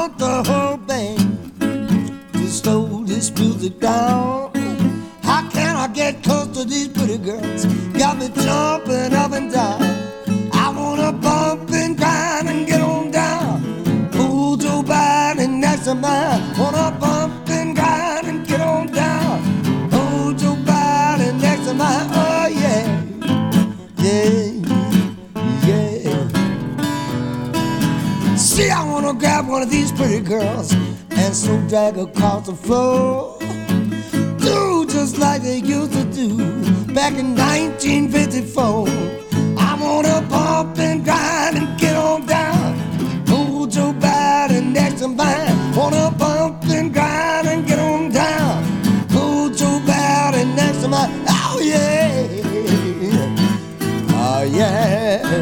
want the whole band to slow this music down. How can I get close to these pretty girls? Got me jumping up and down. I wanna bump and grind and get on down. Hold your body next to mine. Wanna bump and grind and get on down. Hold your body next to mine. Oh yeah, yeah, yeah. See, I wanna grab one of these pretty girls and so drag her across the floor. Do just like they used to do back in 1954. I wanna